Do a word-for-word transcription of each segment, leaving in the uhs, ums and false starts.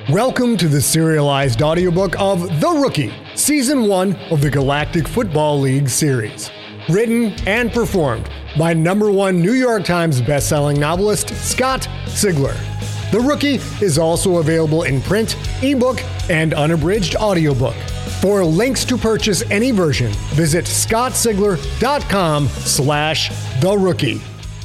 Welcome to the serialized audiobook of The Rookie, Season one of the Galactic Football League series. Written and performed by number one New York Times bestselling novelist Scott Sigler. The Rookie is also available in print, ebook, and unabridged audiobook. For links to purchase any version, visit scottsigler.com slash The Rookie.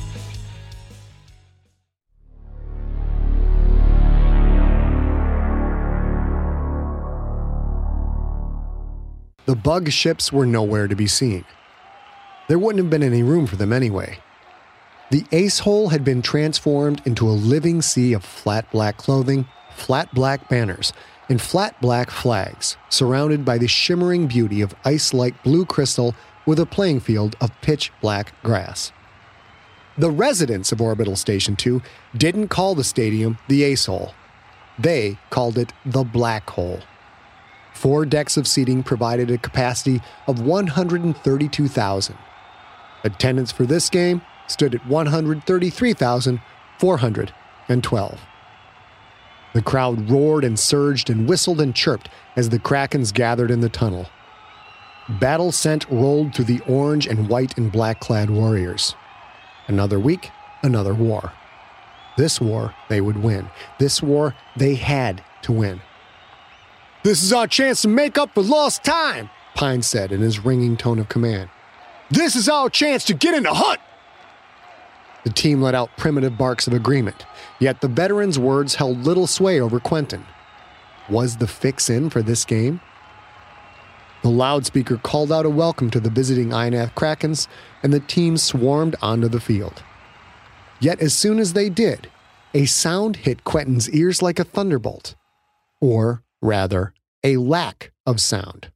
The bug ships were nowhere to be seen. There wouldn't have been any room for them anyway. The Ace Hole had been transformed into a living sea of flat black clothing, flat black banners, and flat black flags, surrounded by the shimmering beauty of ice-like blue crystal with a playing field of pitch black grass. The residents of Orbital Station two didn't call the stadium the Ace Hole. They called it the Black Hole. Four decks of seating provided a capacity of one hundred thirty-two thousand. Attendance for this game stood at one hundred thirty-three thousand four hundred twelve. The crowd roared and surged and whistled and chirped as the Krakens gathered in the tunnel. Battle scent rolled through the orange and white and black-clad warriors. Another week, another war. This war they would win. This war they had to win. "This is our chance to make up for lost time," Pine said in his ringing tone of command. "This is our chance to get in the hunt." The team let out primitive barks of agreement, yet the veteran's words held little sway over Quentin. Was the fix in for this game? The loudspeaker called out a welcome to the visiting Ionath Krakens, and the team swarmed onto the field. Yet as soon as they did, a sound hit Quentin's ears like a thunderbolt. Or, rather, a lack of sound.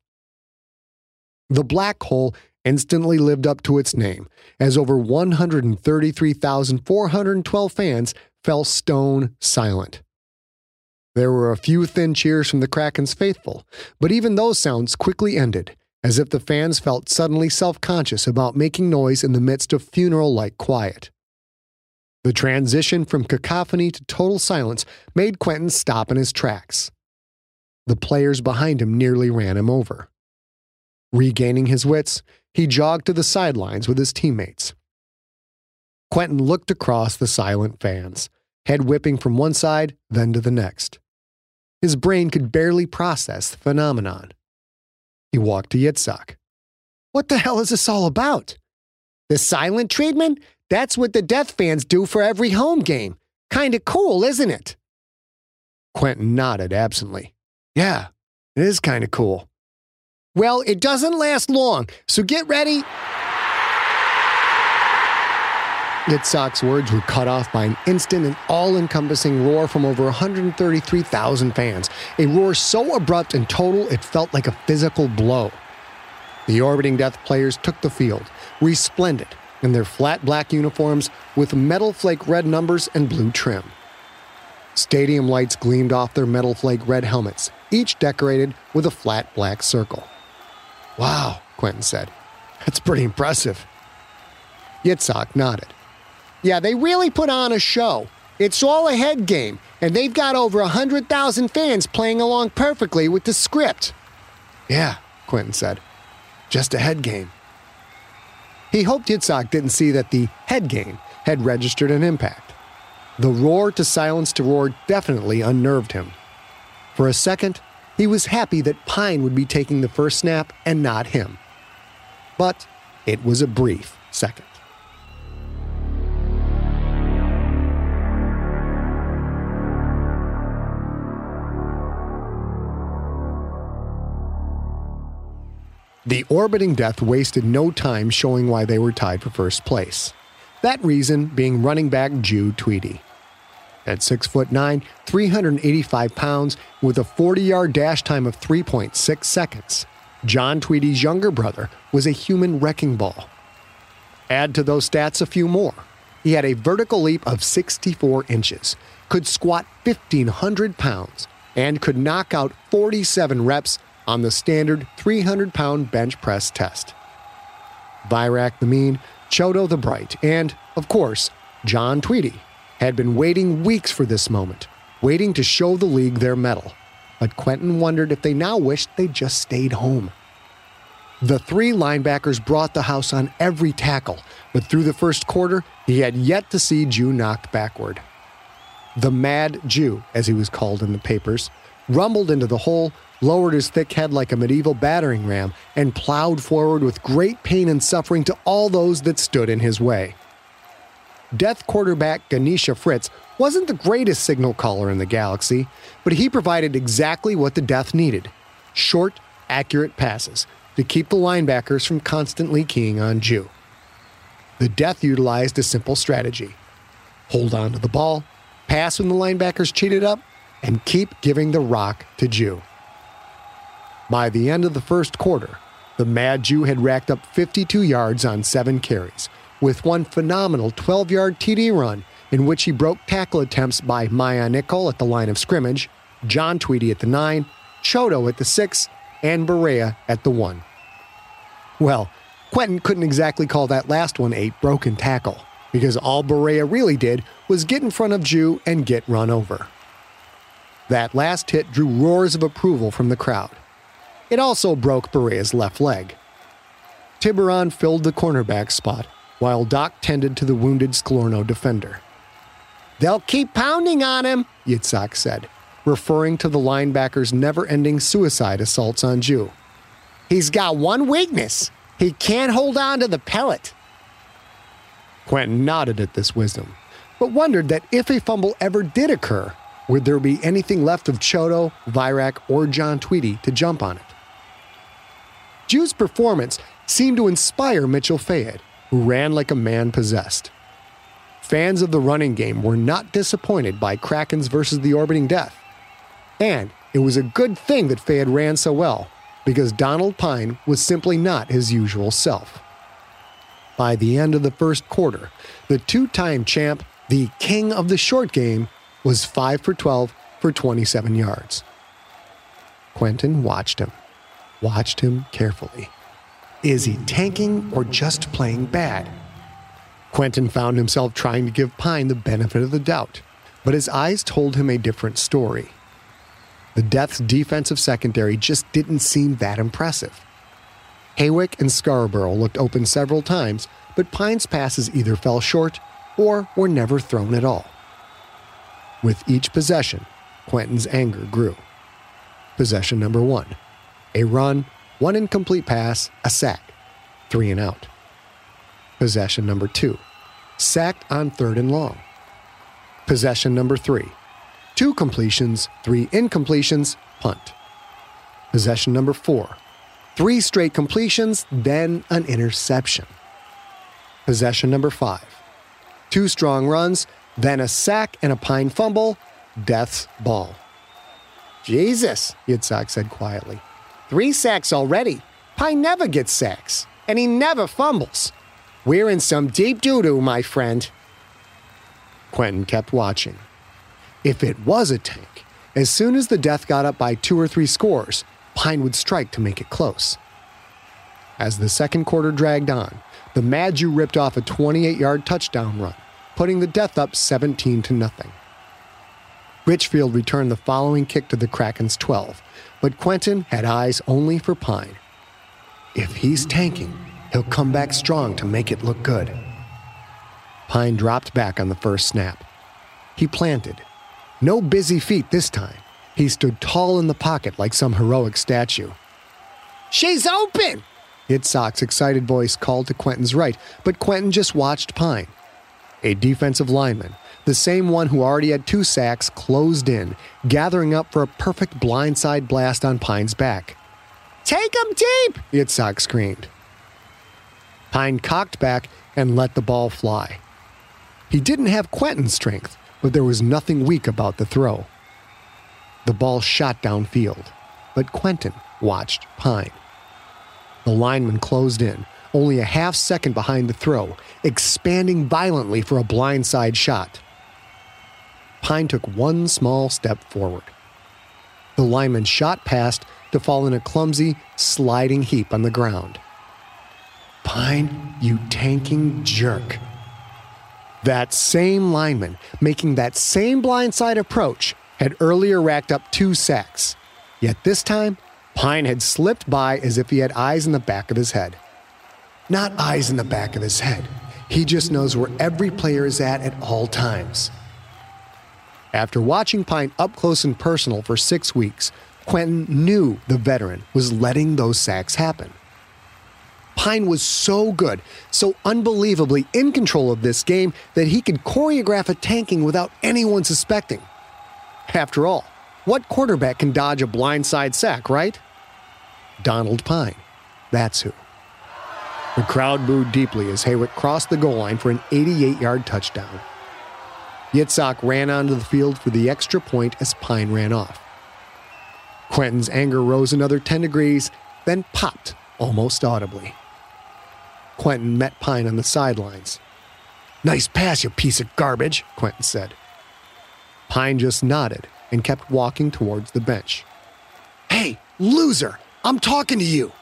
The Black Hole instantly lived up to its name, as over one hundred thirty-three thousand four hundred twelve fans fell stone silent. There were a few thin cheers from the Kraken's faithful, but even those sounds quickly ended, as if the fans felt suddenly self-conscious about making noise in the midst of funeral-like quiet. The transition from cacophony to total silence made Quentin stop in his tracks. The players behind him nearly ran him over. Regaining his wits, he jogged to the sidelines with his teammates. Quentin looked across the silent fans, head whipping from one side, then to the next. His brain could barely process the phenomenon. He walked to Yitzhak. "What the hell is this all about?" "The silent treatment? That's what the Death fans do for every home game. Kinda cool, isn't it?" Quentin nodded absently. "Yeah, it is kind of cool." "Well, it doesn't last long, so get ready." Yitzhak's words were cut off by an instant and all-encompassing roar from over one hundred thirty-three thousand fans, a roar so abrupt and total it felt like a physical blow. The orbiting Death players took the field, resplendent in their flat black uniforms with metal flake red numbers and blue trim. Stadium lights gleamed off their metal flake red helmets, each decorated with a flat black circle. "Wow," Quentin said. "That's pretty impressive." Yitzhak nodded. "Yeah, they really put on a show. It's all a head game, and they've got over one hundred thousand fans playing along perfectly with the script." "Yeah," Quentin said. "Just a head game." He hoped Yitzhak didn't see that the head game had registered an impact. The roar to silence to roar definitely unnerved him. For a second, he was happy that Pine would be taking the first snap and not him. But it was a brief second. The orbiting Death wasted no time showing why they were tied for first place. That reason being running back Jude Tweedy. At six foot nine, three hundred eighty-five pounds, with a forty-yard dash time of three point six seconds, John Tweedy's younger brother was a human wrecking ball. Add to those stats a few more. He had a vertical leap of sixty-four inches, could squat fifteen hundred pounds, and could knock out forty-seven reps on the standard three hundred pound bench press test. Virak the Mean, Chodo the Bright, and, of course, John Tweedy had been waiting weeks for this moment, waiting to show the league their mettle. But Quentin wondered if they now wished they'd just stayed home. The three linebackers brought the house on every tackle, but through the first quarter, he had yet to see Jew knocked backward. The Mad Jew, as he was called in the papers, rumbled into the hole, lowered his thick head like a medieval battering ram, and plowed forward with great pain and suffering to all those that stood in his way. Death quarterback Ganesha Fritz wasn't the greatest signal caller in the galaxy, but he provided exactly what the Death needed: short, accurate passes to keep the linebackers from constantly keying on Jew. The Death utilized a simple strategy: hold on to the ball, pass when the linebackers cheated up, and keep giving the rock to Jew. By the end of the first quarter, the Mad Jew had racked up fifty-two yards on seven carries, with one phenomenal twelve-yard T D run in which he broke tackle attempts by Maya Nickel at the line of scrimmage, John Tweedy at the nine, Chodo at the six, and Berea at the one. Well, Quentin couldn't exactly call that last one a broken tackle, because all Berea really did was get in front of Jew and get run over. That last hit drew roars of approval from the crowd. It also broke Berea's left leg. Tiburon filled the cornerback spot, while Doc tended to the wounded Sklorno defender. "They'll keep pounding on him," Yitzhak said, referring to the linebacker's never-ending suicide assaults on Jew. "He's got one weakness. He can't hold on to the pellet." Quentin nodded at this wisdom, but wondered that if a fumble ever did occur, would there be anything left of Chodo, Virak, or John Tweedy to jump on it? Jew's performance seemed to inspire Mitchell Fayed, who ran like a man possessed. Fans of the running game were not disappointed by Krakens versus the Orbiting Death. And it was a good thing that Fayed ran so well, because Donald Pine was simply not his usual self. By the end of the first quarter, the two-time champ, the king of the short game, was five for twelve for twenty-seven yards. Quentin watched him, watched him carefully. Is he tanking or just playing bad? Quentin found himself trying to give Pine the benefit of the doubt, but his eyes told him a different story. The Death's defensive secondary just didn't seem that impressive. Haywick and Scarborough looked open several times, but Pine's passes either fell short or were never thrown at all. With each possession, Quentin's anger grew. Possession number one: a run, one incomplete pass, a sack, three and out. Possession number two: sacked on third and long. Possession number three: two completions, three incompletions, punt. Possession number four: three straight completions, then an interception. Possession number five: two strong runs, then a sack and a Pine fumble, Death's ball. "Jesus," Yitzhak said quietly. "Three sacks already. Pine never gets sacks, and he never fumbles. We're in some deep doo-doo, my friend." Quentin kept watching. If it was a tank, as soon as the Death got up by two or three scores, Pine would strike to make it close. As the second quarter dragged on, the Mad Jew ripped off a twenty-eight-yard touchdown run, putting the Death up seventeen to nothing. Richfield returned the following kick to the Kraken's twelve, but Quentin had eyes only for Pine. If he's tanking, he'll come back strong to make it look good. Pine dropped back on the first snap. He planted. No busy feet this time. He stood tall in the pocket like some heroic statue. "She's open!" Yitzhak's excited voice called to Quentin's right, but Quentin just watched Pine. A defensive lineman, the same one who already had two sacks, closed in, gathering up for a perfect blindside blast on Pine's back. "Take him deep!" Yitzhak screamed. Pine cocked back and let the ball fly. He didn't have Quentin's strength, but there was nothing weak about the throw. The ball shot downfield, but Quentin watched Pine. The lineman closed in, only a half second behind the throw, expanding violently for a blindside shot. Pine took one small step forward. The lineman shot past to fall in a clumsy, sliding heap on the ground. "Pine, you tanking jerk." That same lineman, making that same blindside approach, had earlier racked up two sacks. Yet this time, Pine had slipped by as if he had eyes in the back of his head. Not eyes in the back of his head. He just knows where every player is at at all times. After watching Pine up close and personal for six weeks, Quentin knew the veteran was letting those sacks happen. Pine was so good, so unbelievably in control of this game that he could choreograph a tanking without anyone suspecting. After all, what quarterback can dodge a blindside sack, right? Donald Pine. That's who. The crowd booed deeply as Haywick crossed the goal line for an eighty-eight-yard touchdown. Yitzhak ran onto the field for the extra point as Pine ran off. Quentin's anger rose another ten degrees, then popped almost audibly. Quentin met Pine on the sidelines. "Nice pass, you piece of garbage," Quentin said. Pine just nodded and kept walking towards the bench. "Hey, loser, I'm talking to you."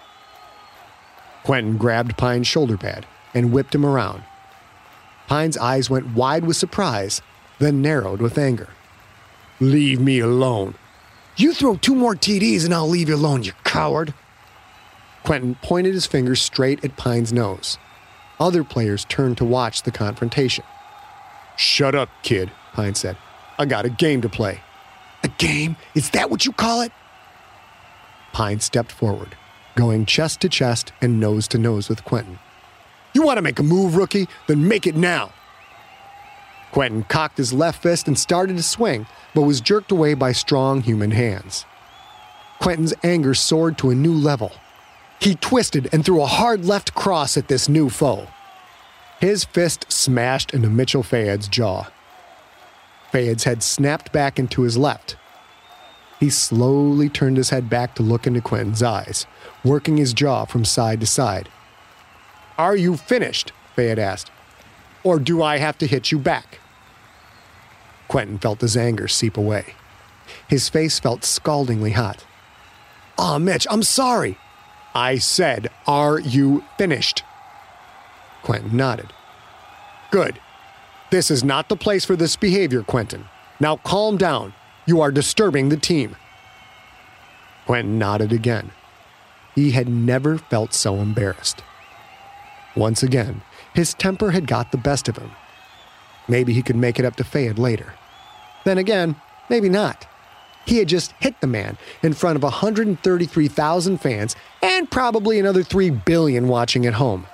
Quentin grabbed Pine's shoulder pad and whipped him around. Pine's eyes went wide with surprise, then narrowed with anger. "Leave me alone. You throw two more T Ds and I'll leave you alone, you coward." Quentin pointed his finger straight at Pine's nose. Other players turned to watch the confrontation. "Shut up, kid," Pine said. "I got a game to play." "A game? Is that what you call it?" Pine stepped forward, going chest to chest and nose to nose with Quentin. "You want to make a move, rookie? Then make it now." Quentin cocked his left fist and started to swing, but was jerked away by strong human hands. Quentin's anger soared to a new level. He twisted and threw a hard left cross at this new foe. His fist smashed into Mitchell Fayad's jaw. Fayad's head snapped back into his left. He slowly turned his head back to look into Quentin's eyes, working his jaw from side to side. "Are you finished?" Fayad asked. "Or do I have to hit you back?" Quentin felt his anger seep away. His face felt scaldingly hot. "Aw, Mitch, I'm sorry." "I said, are you finished?" Quentin nodded. "Good. This is not the place for this behavior, Quentin. Now calm down. You are disturbing the team." Quentin nodded again. He had never felt so embarrassed. Once again, his temper had got the best of him. Maybe he could make it up to Fayad later. Then again, maybe not. He had just hit the man in front of one hundred thirty-three thousand fans and probably another three billion watching at home.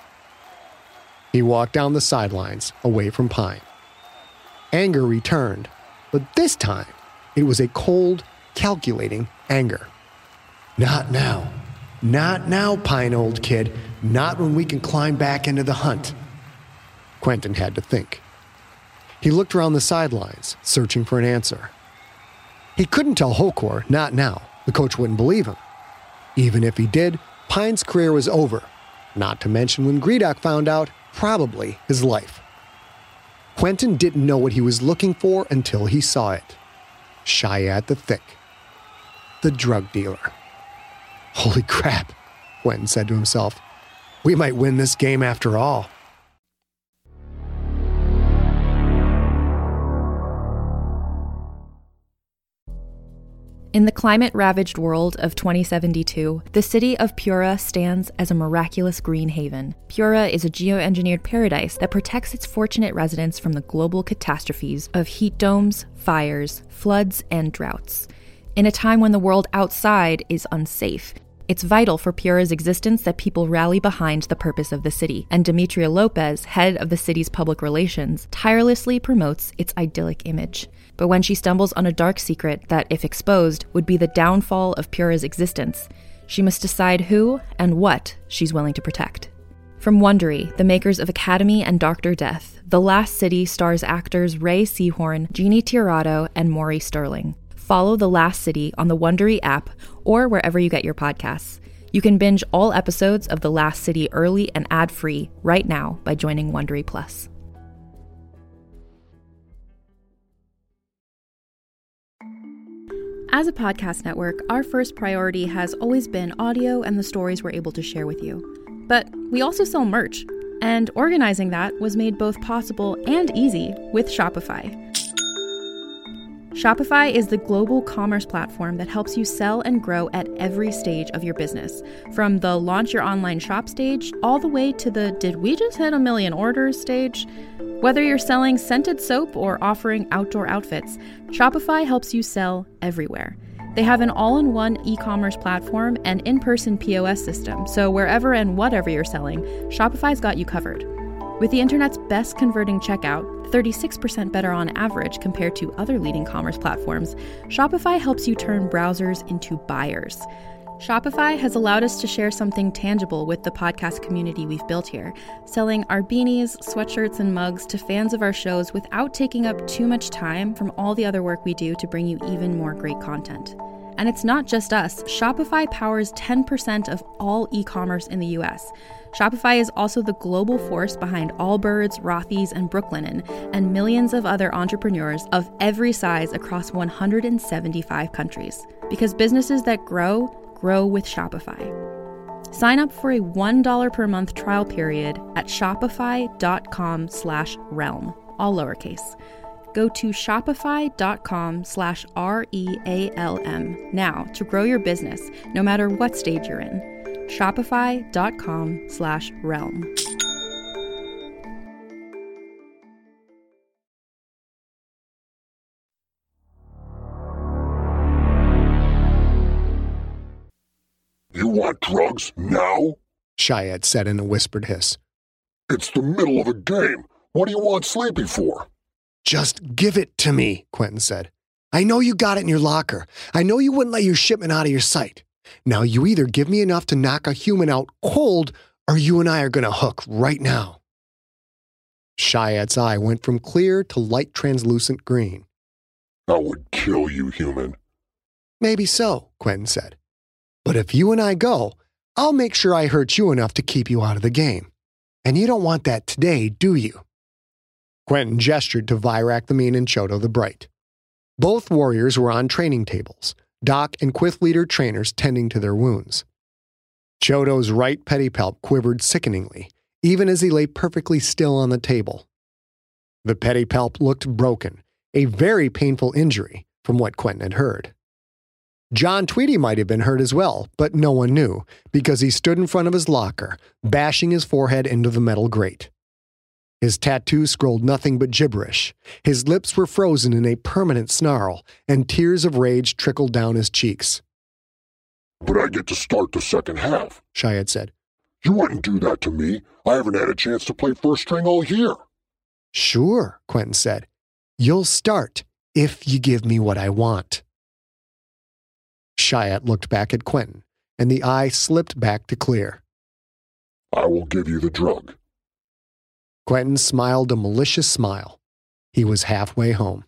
He walked down the sidelines, away from Pine. Anger returned, but this time it was a cold, calculating anger. "Not now. Not now, Pine, old kid. Not when we can climb back into the hunt." Quentin had to think. He looked around the sidelines, searching for an answer. He couldn't tell Hokor, not now. The coach wouldn't believe him. Even if he did, Pine's career was over. Not to mention when Gredok found out, probably his life. Quentin didn't know what he was looking for until he saw it. Shayat the Thick. The drug dealer. "Holy crap," Quentin said to himself. "We might win this game after all." In the climate-ravaged world of twenty seventy-two, the city of Pura stands as a miraculous green haven. Pura is a geoengineered paradise that protects its fortunate residents from the global catastrophes of heat domes, fires, floods, and droughts. In a time when the world outside is unsafe, it's vital for Pura's existence that people rally behind the purpose of the city, and Demetria Lopez, head of the city's public relations, tirelessly promotes its idyllic image. But when she stumbles on a dark secret that, if exposed, would be the downfall of Pura's existence, she must decide who and what she's willing to protect. From Wondery, the makers of Academy and Doctor Death, The Last City stars actors Ray Seahorn, Jeannie Tirado, and Maury Sterling. Follow The Last City on the Wondery app or wherever you get your podcasts. You can binge all episodes of The Last City early and ad-free right now by joining Wondery Plus. As a podcast network, our first priority has always been audio and the stories we're able to share with you. But we also sell merch, and organizing that was made both possible and easy with Shopify. Shopify is the global commerce platform that helps you sell and grow at every stage of your business. From the launch your online shop stage, all the way to the did we just hit a million orders stage? Whether you're selling scented soap or offering outdoor outfits, Shopify helps you sell everywhere. They have an all-in-one e-commerce platform and in-person P O S system, so wherever and whatever you're selling, Shopify's got you covered. With the internet's best converting checkout, thirty-six percent better on average compared to other leading commerce platforms, Shopify helps you turn browsers into buyers. Shopify has allowed us to share something tangible with the podcast community we've built here, selling our beanies, sweatshirts, and mugs to fans of our shows without taking up too much time from all the other work we do to bring you even more great content. And it's not just us. Shopify powers ten percent of all e-commerce in the U S. Shopify is also the global force behind Allbirds, Rothy's, and Brooklinen, and millions of other entrepreneurs of every size across one hundred seventy-five countries. Because businesses that grow, grow with Shopify. Sign up for a one dollar per month trial period at shopify.com slash realm, all lowercase. Go to shopify.com slash R-E-A-L-M now to grow your business, no matter what stage you're in. Shopify.com slash realm. You want drugs now? Cheyette said in a whispered hiss. It's the middle of a game. What do you want Sleepy for? Just give it to me, Quentin said. I know you got it in your locker. I know you wouldn't let your shipment out of your sight. Now you either give me enough to knock a human out cold, or you and I are going to hook right now. Cheyette's eye went from clear to light translucent green. I would kill you, human. Maybe so, Quentin said. But if you and I go, I'll make sure I hurt you enough to keep you out of the game. And you don't want that today, do you? Quentin gestured to Virak the Mean and Chodo the Bright. Both warriors were on training tables, Doc and Quith leader trainers tending to their wounds. Chodo's right pedipalp quivered sickeningly, even as he lay perfectly still on the table. The pedipalp looked broken, a very painful injury from what Quentin had heard. John Tweedy might have been hurt as well, but no one knew, because he stood in front of his locker, bashing his forehead into the metal grate. His tattoo scrolled nothing but gibberish. His lips were frozen in a permanent snarl, and tears of rage trickled down his cheeks. But I get to start the second half, Cheyette said. You wouldn't do that to me. I haven't had a chance to play first string all year. Sure, Quentin said. You'll start if you give me what I want. Cheyette looked back at Quentin, and the eye slipped back to clear. I will give you the drug. Quentin smiled a malicious smile. He was halfway home.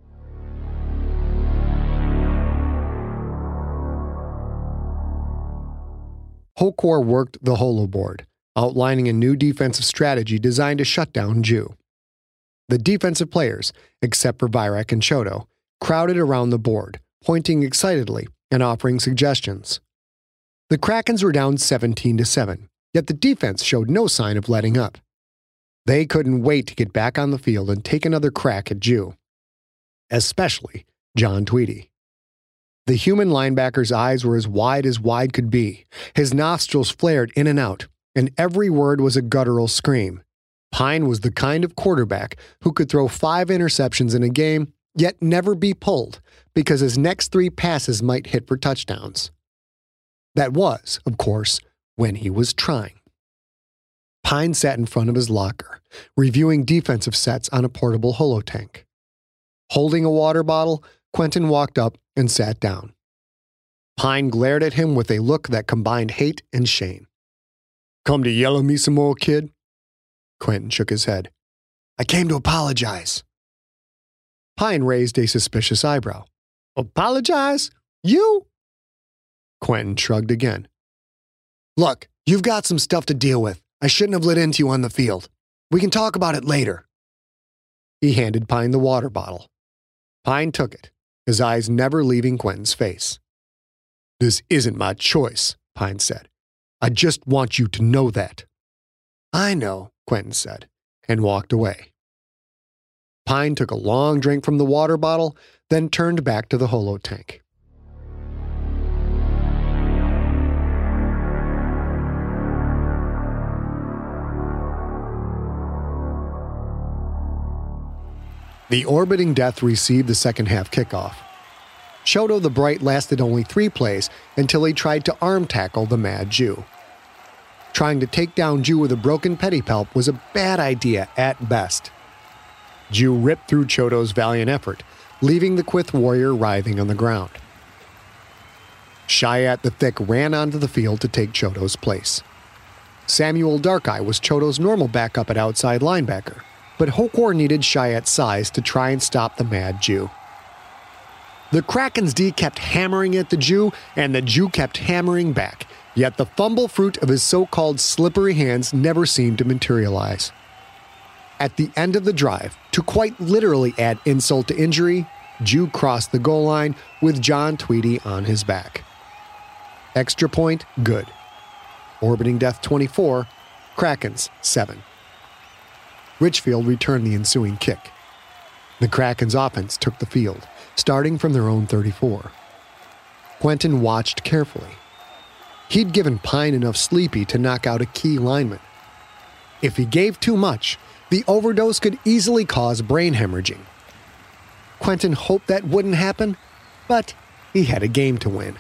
Hokor worked the holoboard, outlining a new defensive strategy designed to shut down Jew. The defensive players, except for Virak and Chodo, crowded around the board, pointing excitedly and offering suggestions. The Krakens were down seventeen to seven, yet the defense showed no sign of letting up. They couldn't wait to get back on the field and take another crack at Jew. Especially John Tweedy. The human linebacker's eyes were as wide as wide could be. His nostrils flared in and out, and every word was a guttural scream. Pine was the kind of quarterback who could throw five interceptions in a game, yet never be pulled, because his next three passes might hit for touchdowns. That was, of course, when he was trying. Pine sat in front of his locker, reviewing defensive sets on a portable holotank. Holding a water bottle, Quentin walked up and sat down. Pine glared at him with a look that combined hate and shame. Come to yell at me some more, kid? Quentin shook his head. I came to apologize. Pine raised a suspicious eyebrow. Apologize? You? Quentin shrugged again. Look, you've got some stuff to deal with. I shouldn't have lit into you on the field. We can talk about it later. He handed Pine the water bottle. Pine took it, his eyes never leaving Quentin's face. This isn't my choice, Pine said. I just want you to know that. I know, Quentin said, and walked away. Pine took a long drink from the water bottle, then turned back to the holo tank. The orbiting death received the second half kickoff. Shoto the Bright lasted only three plays until he tried to arm tackle the Mad Jew. Trying to take down Jew with a broken pedipalp was a bad idea at best. Jew ripped through Choto's valiant effort, leaving the Qwith warrior writhing on the ground. Shiat the Thick ran onto the field to take Choto's place. Samuel Darkeye was Choto's normal backup at outside linebacker, but Hokor needed Shiat's size to try and stop the Mad Jew. The Kraken's D kept hammering at the Jew, and the Jew kept hammering back, yet the fumble fruit of his so-called slippery hands never seemed to materialize. At the end of the drive, to quite literally add insult to injury, Jew crossed the goal line with John Tweedy on his back. Extra point, good. Orbiting Death twenty-four, Krakens seven. Richfield returned the ensuing kick. The Kraken's offense took the field, starting from their own thirty-four. Quentin watched carefully. He'd given Pine enough sleepy to knock out a key lineman. If he gave too much, the overdose could easily cause brain hemorrhaging. Quentin hoped that wouldn't happen, but he had a game to win.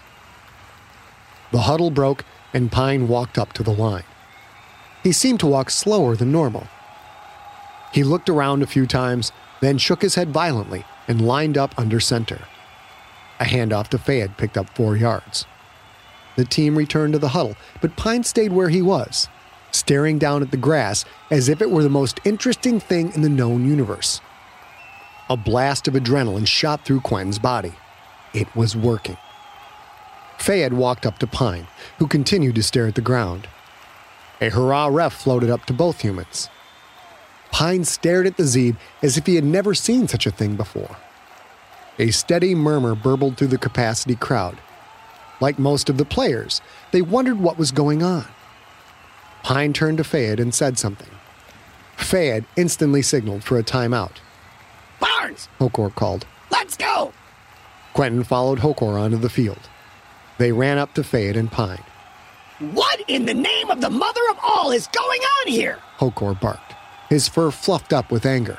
The huddle broke and Pine walked up to the line. He seemed to walk slower than normal. He looked around a few times, then shook his head violently and lined up under center. A handoff to Fayed picked up four yards. The team returned to the huddle, but Pine stayed where he was, staring down at the grass as if it were the most interesting thing in the known universe. A blast of adrenaline shot through Quentin's body. It was working. Fayed walked up to Pine, who continued to stare at the ground. A hurrah ref floated up to both humans. Pine stared at the Zeeb as if he had never seen such a thing before. A steady murmur burbled through the capacity crowd. Like most of the players, they wondered what was going on. Pine turned to Fayed and said something. Fayed instantly signaled for a timeout. "Barnes!" Hokor called. "Let's go!" Quentin followed Hokor onto the field. They ran up to Fayed and Pine. "What in the name of the mother of all is going on here?" Hokor barked, his fur fluffed up with anger.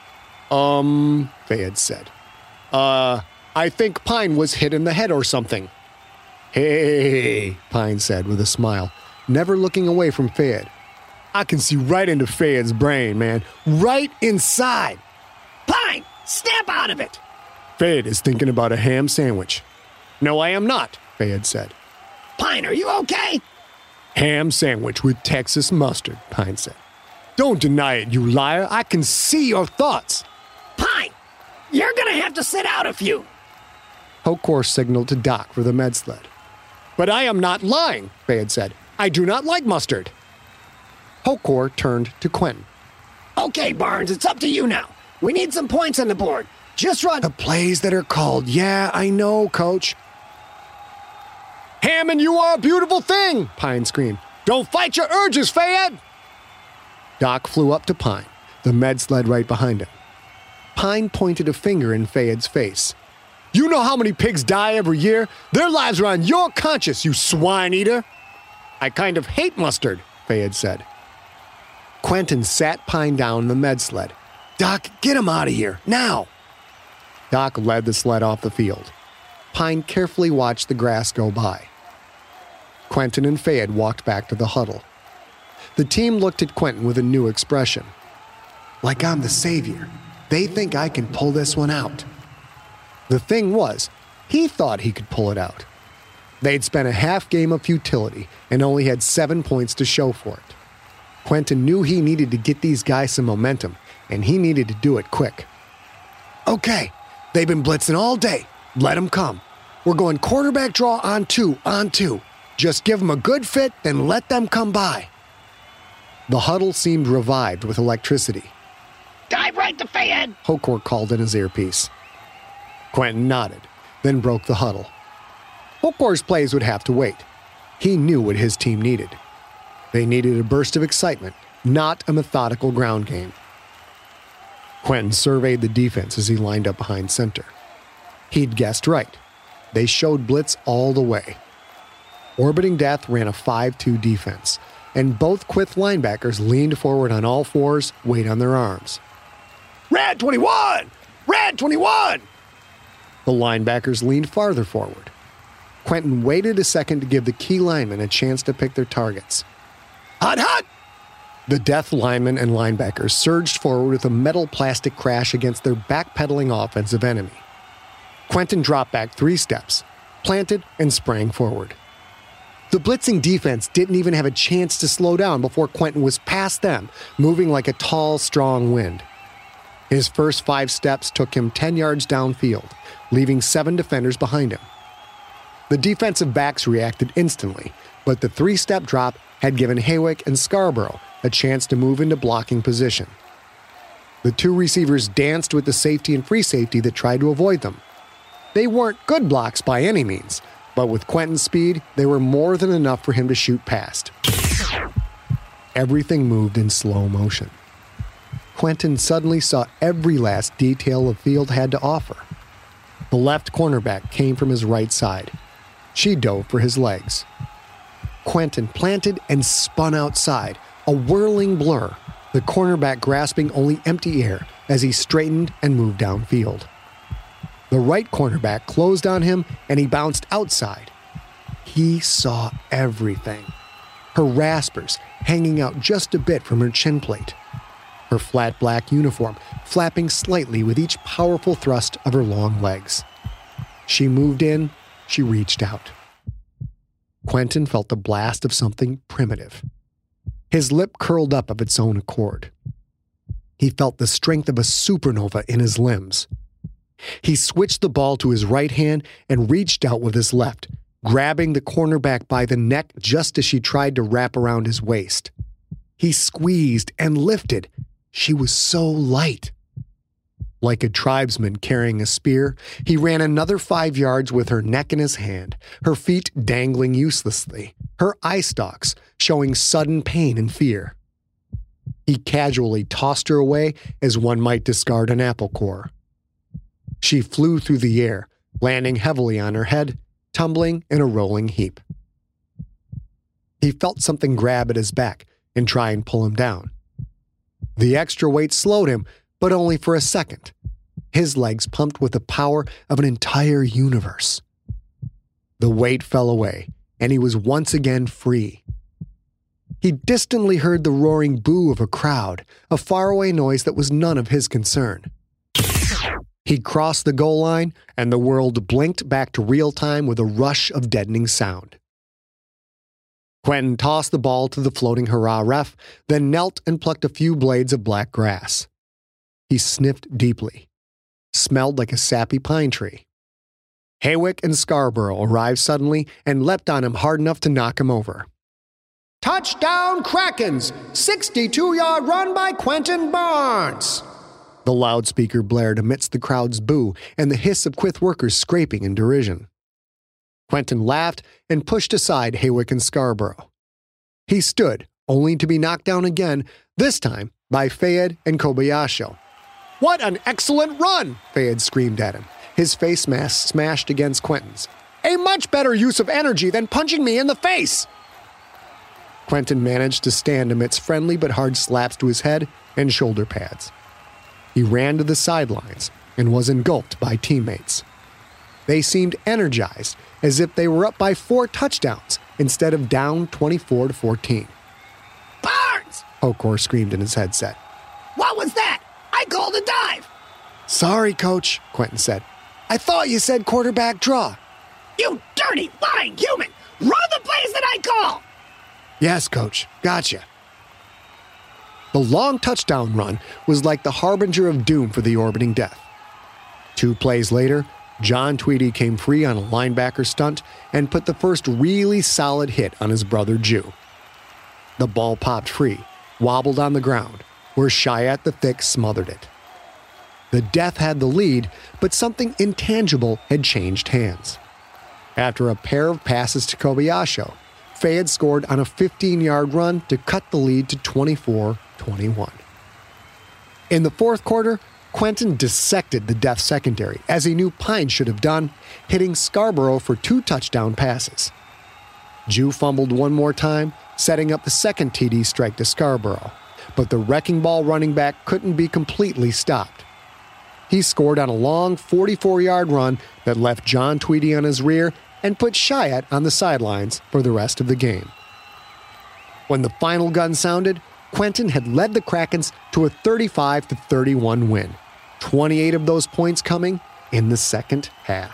Um, Fayed said. Uh, I think Pine was hit in the head or something. Hey, Pine said with a smile, never looking away from Fayed. I can see right into Fayed's brain, man. Right inside. "Pine, snap out of it!" Fayed is thinking about a ham sandwich. No, I am not, Fayed said. "Pine, are you okay?" Ham sandwich with Texas mustard, Pine said. Don't deny it, you liar. I can see your thoughts. "Pine, you're gonna have to sit out a few." Hokor signaled to Doc for the med sled. But I am not lying, Fayed said. I do not like mustard. Hokor turned to Quentin. "Okay, Barnes, it's up to you now. We need some points on the board. Just run..." The plays that are called. Yeah, I know, Coach. Hammond, you are a beautiful thing, Pine screamed. Don't fight your urges, Fayed. Doc flew up to Pine, the med sled right behind him. Pine pointed a finger in Fayed's face. You know how many pigs die every year? Their lives are on your conscience, you swine eater. I kind of hate mustard, Fayed said. Quentin sat Pine down in the med sled. Doc, get him out of here, now. Doc led the sled off the field. Pine carefully watched the grass go by. Quentin and Fayed walked back to the huddle. The team looked at Quentin with a new expression. Like I'm the savior. They think I can pull this one out. The thing was, he thought he could pull it out. They'd spent a half game of futility and only had seven points to show for it. Quentin knew he needed to get these guys some momentum, and he needed to do it quick. Okay, they've been blitzing all day. Let them come. We're going quarterback draw on two, on two. Just give them a good fit, then let them come by. The huddle seemed revived with electricity. "Dive right to Fayed!" Hokor called in his earpiece. Quentin nodded, then broke the huddle. Hokor's plays would have to wait. He knew what his team needed. They needed a burst of excitement, not a methodical ground game. Quentin surveyed the defense as he lined up behind center. He'd guessed right. They showed blitz all the way. Orbiting Death ran a five two defense, and both Quyth linebackers leaned forward on all fours, weight on their arms. Rad twenty-one! Rad twenty-one! The linebackers leaned farther forward. Quentin waited a second to give the key linemen a chance to pick their targets. Hot, hot! The Death linemen and linebackers surged forward with a metal plastic crash against their backpedaling offensive enemy. Quentin dropped back three steps, planted, and sprang forward. The blitzing defense didn't even have a chance to slow down before Quentin was past them, moving like a tall, strong wind. His first five steps took him ten yards downfield, leaving seven defenders behind him. The defensive backs reacted instantly, but the three-step drop had given Haywick and Scarborough a chance to move into blocking position. The two receivers danced with the safety and free safety that tried to avoid them. They weren't good blocks by any means, but with Quentin's speed, they were more than enough for him to shoot past. Everything moved in slow motion. Quentin suddenly saw every last detail the field had to offer. The left cornerback came from his right side. She dove for his legs. Quentin planted and spun outside, a whirling blur, the cornerback grasping only empty air as he straightened and moved downfield. The right cornerback closed on him and he bounced outside. He saw everything. Her raspers hanging out just a bit from her chin plate. Her flat black uniform flapping slightly with each powerful thrust of her long legs. She moved in, she reached out. Quentin felt the blast of something primitive. His lip curled up of its own accord. He felt the strength of a supernova in his limbs. He switched the ball to his right hand and reached out with his left, grabbing the cornerback by the neck just as she tried to wrap around his waist. He squeezed and lifted. She was so light. Like a tribesman carrying a spear, he ran another five yards with her neck in his hand, her feet dangling uselessly, her eye stalks showing sudden pain and fear. He casually tossed her away as one might discard an apple core. She flew through the air, landing heavily on her head, tumbling in a rolling heap. He felt something grab at his back and try and pull him down. The extra weight slowed him, but only for a second. His legs pumped with the power of an entire universe. The weight fell away, and he was once again free. He distantly heard the roaring boo of a crowd, a faraway noise that was none of his concern. He crossed the goal line, and the world blinked back to real time with a rush of deadening sound. Quentin tossed the ball to the floating hurrah ref, then knelt and plucked a few blades of black grass. He sniffed deeply. Smelled like a sappy pine tree. Haywick and Scarborough arrived suddenly and leapt on him hard enough to knock him over. Touchdown Krakens! sixty-two-yard run by Quentin Barnes! The loudspeaker blared amidst the crowd's boo and the hiss of Quyth workers scraping in derision. Quentin laughed and pushed aside Haywick and Scarborough. He stood, only to be knocked down again, this time by Fayed and Kobayashi. What an excellent run! Fayed screamed at him, his face mask smashed against Quentin's. A much better use of energy than punching me in the face! Quentin managed to stand amidst friendly but hard slaps to his head and shoulder pads. He ran to the sidelines and was engulfed by teammates. They seemed energized, as if they were up by four touchdowns instead of down twenty-four to fourteen. Barnes! Hokor screamed in his headset. What was that? I called a dive! Sorry, Coach, Quentin said. I thought you said quarterback draw. You dirty, lying human! Run the plays that I call! Yes, Coach. Gotcha. The long touchdown run was like the harbinger of doom for the orbiting death. Two plays later, John Tweedy came free on a linebacker stunt and put the first really solid hit on his brother Jew. The ball popped free, wobbled on the ground, where Shiat the Thick smothered it. The Death had the lead, but something intangible had changed hands. After a pair of passes to Kobayashi, Fayed scored on a fifteen-yard run to cut the lead to twenty-four twenty-one. In the fourth quarter, Quentin dissected the Death secondary, as he knew Pine should have done, hitting Scarborough for two touchdown passes. Jew fumbled one more time, setting up the second T D strike to Scarborough, but the wrecking ball running back couldn't be completely stopped. He scored on a long forty-four-yard run that left John Tweedy on his rear and put Chiat on the sidelines for the rest of the game. When the final gun sounded, Quentin had led the Krakens to a thirty-five to thirty-one win, twenty-eight of those points coming in the second half.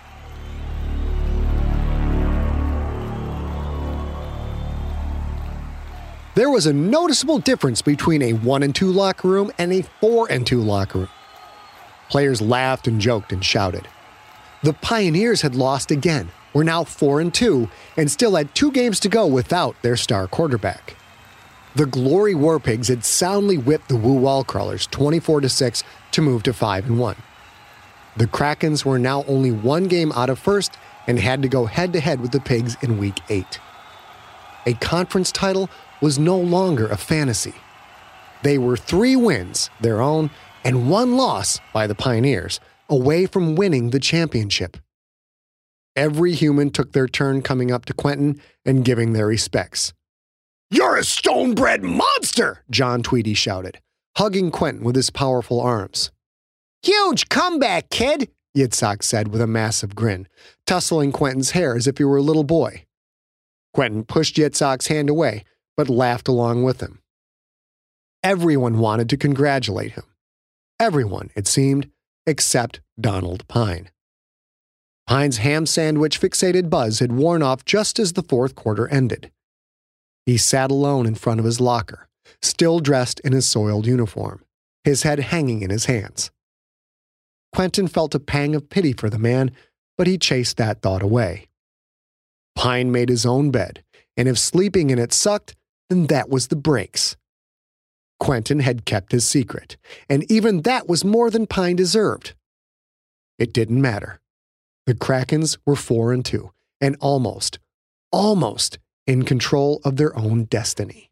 There was a noticeable difference between a one and two locker room and a four and two locker room. Players laughed and joked and shouted. The Pioneers had lost again, were now four and two, and still had two games to go without their star quarterback. The Glory War Pigs had soundly whipped the Woo Wallcrawlers twenty-four to six to move to five and one. The Krakens were now only one game out of first and had to go head-to-head with the Pigs in week eight. A conference title was no longer a fantasy. They were three wins, their own, and one loss by the Pioneers, away from winning the championship. Every human took their turn coming up to Quentin and giving their respects. "You're a stone-bred monster!" John Tweedy shouted, hugging Quentin with his powerful arms. "Huge comeback, kid!" Yitzhak said with a massive grin, tussling Quentin's hair as if he were a little boy. Quentin pushed Yitzhak's hand away, but laughed along with him. Everyone wanted to congratulate him. Everyone, it seemed, except Donald Pine. Pine's ham sandwich-fixated buzz had worn off just as the fourth quarter ended. He sat alone in front of his locker, still dressed in his soiled uniform, his head hanging in his hands. Quentin felt a pang of pity for the man, but he chased that thought away. Pine made his own bed, and if sleeping in it sucked, then that was the breaks. Quentin had kept his secret, and even that was more than Pine deserved. It didn't matter. The Krakens were four and two, and almost, almost in control of their own destiny.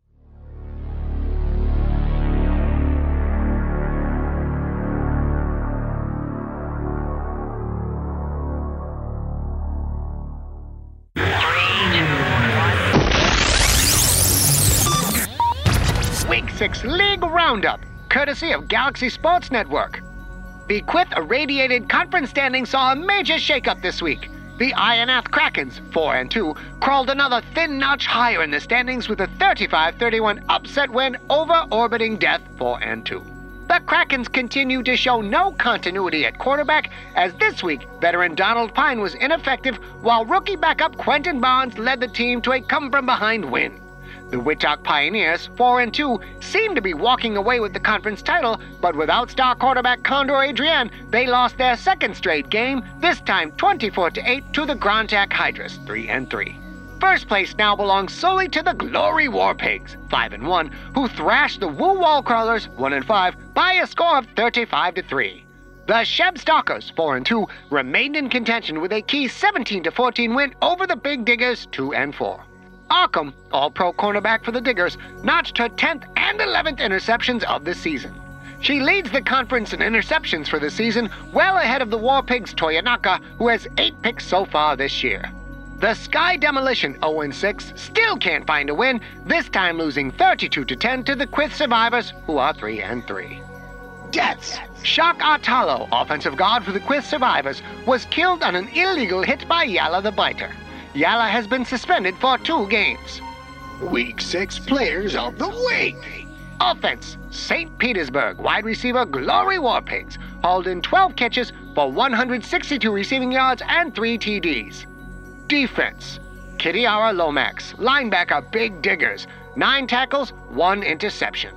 Week six League Roundup, courtesy of Galaxy Sports Network. The Quith Irradiated Conference standing saw a major shakeup this week. The Ionath Krakens, four and two, crawled another thin notch higher in the standings with a thirty-five thirty-one upset win over orbiting Death, four and two. The Krakens continue to show no continuity at quarterback, as this week veteran Donald Pine was ineffective while rookie backup Quentin Barnes led the team to a come-from-behind win. The Wichita Pioneers, four and two, seem to be walking away with the conference title, but without star quarterback Condor Adrian, they lost their second straight game, this time twenty-four to eight to the Grontac Hydras, three and three. First place now belongs solely to the Glory War Pigs, five and one, who thrashed the Woo Wallcrawlers, one and five, by a score of thirty-five to three. The Sheb Stalkers, four and two, remained in contention with a key seventeen to fourteen win over the Big Diggers, two and four. Arkham, all-pro cornerback for the Diggers, notched her tenth and eleventh interceptions of the season. She leads the conference in interceptions for the season, well ahead of the War Pigs' Toyonaka, who has eight picks so far this year. The Sky Demolition, oh and six, still can't find a win, this time losing thirty-two to ten to the Quith Survivors, who are three and three. Deaths. Shock Artalo, offensive guard for the Quith Survivors, was killed on an illegal hit by Yala the Biter. Yala has been suspended for two games. Week six Players of the Week. Offense, Saint Petersburg wide receiver Glory War Pigs hauled in twelve catches for one hundred sixty-two receiving yards and three T Ds. Defense, Kitiara Lomax, linebacker Big Diggers, nine tackles, one interception.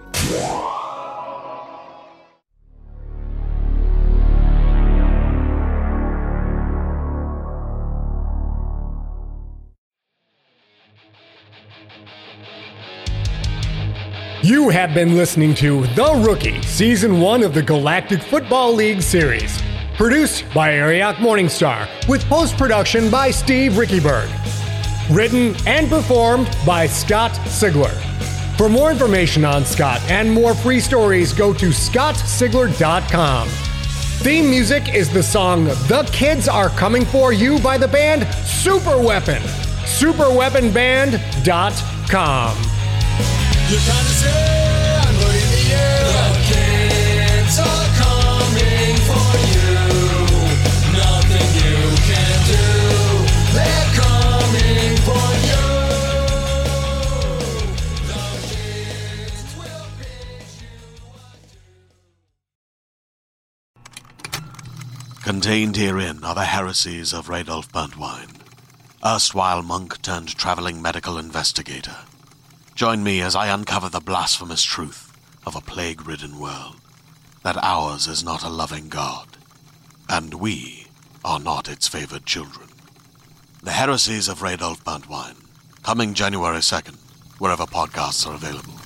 You have been listening to The Rookie, Season one of the Galactic Football League Series. Produced by Ariak Morningstar, with post-production by Steve Rickyberg. Written and performed by Scott Sigler. For more information on Scott and more free stories, go to scott sigler dot com. Theme music is the song The Kids Are Coming For You by the band Superweapon. superweapon band dot com. You're trying to say I'm going in the air. The kids are coming for you. Nothing you can do. They're coming for you. The kids will pitch you a tune. Contained herein are the heresies of Radolf Burntwine, erstwhile monk turned traveling medical investigator. Join me as I uncover the blasphemous truth of a plague-ridden world, that ours is not a loving God, and we are not its favored children. The Heresies of Radolf Burntwine, coming January second, wherever podcasts are available.